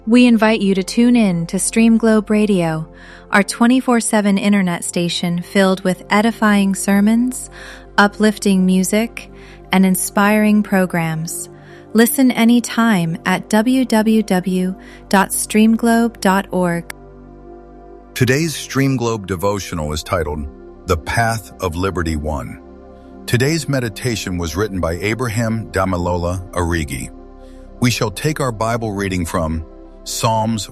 We invite you to tune in to Stream Globe Radio, our 24/7 internet station filled with edifying sermons, uplifting music, and inspiring programs. Listen anytime at www.streamglobe.org. Today's Stream Globe devotional is titled, The Path of Liberty 1. Today's meditation was written by Abraham Damilola Arigi. We shall take our Bible reading from Psalms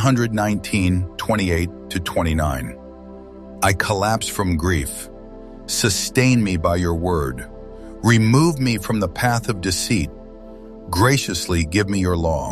119:28-29. I collapse from grief. Sustain me by your word. Remove me from the path of deceit. Graciously give me your law.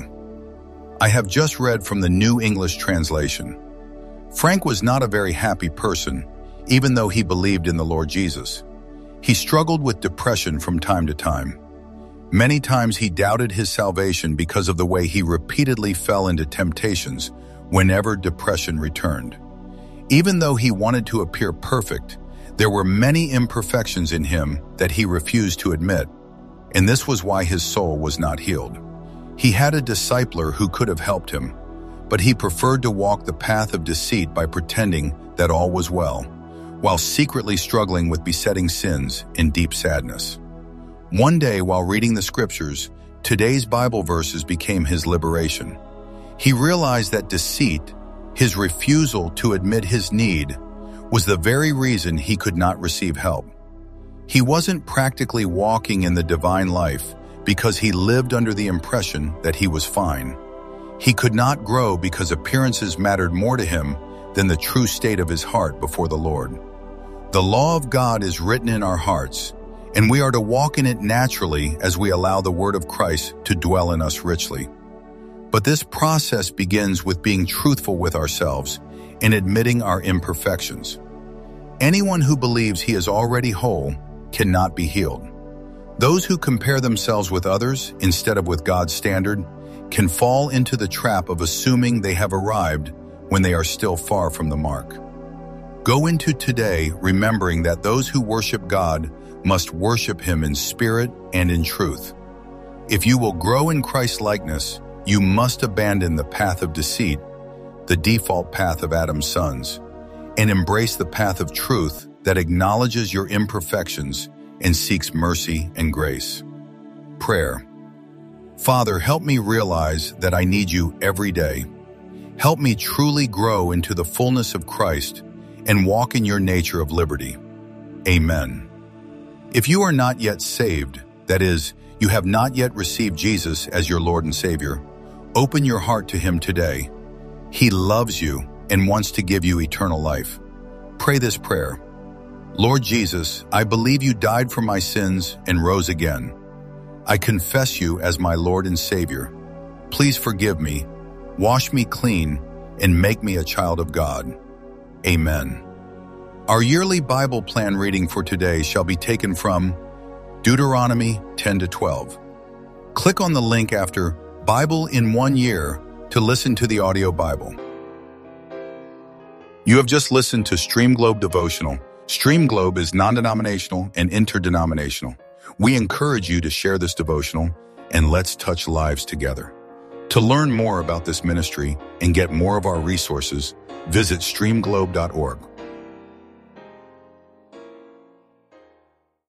I have just read from the New English Translation. Frank was not a very happy person, even though he believed in the Lord Jesus. He struggled with depression from time to time. Many times he doubted his salvation because of the way he repeatedly fell into temptations whenever depression returned. Even though he wanted to appear perfect, there were many imperfections in him that he refused to admit, and this was why his soul was not healed. He had a discipler who could have helped him, but he preferred to walk the path of deceit by pretending that all was well, while secretly struggling with besetting sins in deep sadness. One day, while reading the scriptures, today's Bible verses became his liberation. He realized that deceit, his refusal to admit his need, was the very reason he could not receive help. He wasn't practically walking in the divine life because he lived under the impression that he was fine. He could not grow because appearances mattered more to him than the true state of his heart before the Lord. The law of God is written in our hearts, and we are to walk in it naturally as we allow the word of Christ to dwell in us richly. But this process begins with being truthful with ourselves and admitting our imperfections. Anyone who believes he is already whole cannot be healed. Those who compare themselves with others instead of with God's standard can fall into the trap of assuming they have arrived when they are still far from the mark. Go into today remembering that those who worship God must worship Him in spirit and in truth. If you will grow in Christ's likeness, you must abandon the path of deceit, the default path of Adam's sons, and embrace the path of truth that acknowledges your imperfections and seeks mercy and grace. Prayer. Father, help me realize that I need you every day. Help me truly grow into the fullness of Christ and walk in your nature of liberty. Amen. If you are not yet saved, that is, you have not yet received Jesus as your Lord and Savior, open your heart to Him today. He loves you and wants to give you eternal life. Pray this prayer. Lord Jesus, I believe you died for my sins and rose again. I confess you as my Lord and Savior. Please forgive me, wash me clean, and make me a child of God. Amen. Our yearly Bible plan reading for today shall be taken from Deuteronomy 10-12. Click on the link after Bible in 1 Year to listen to the audio Bible. You have just listened to Stream Globe Devotional. Stream Globe is non-denominational and interdenominational. We encourage you to share this devotional and let's touch lives together. To learn more about this ministry and get more of our resources, visit streamglobe.org.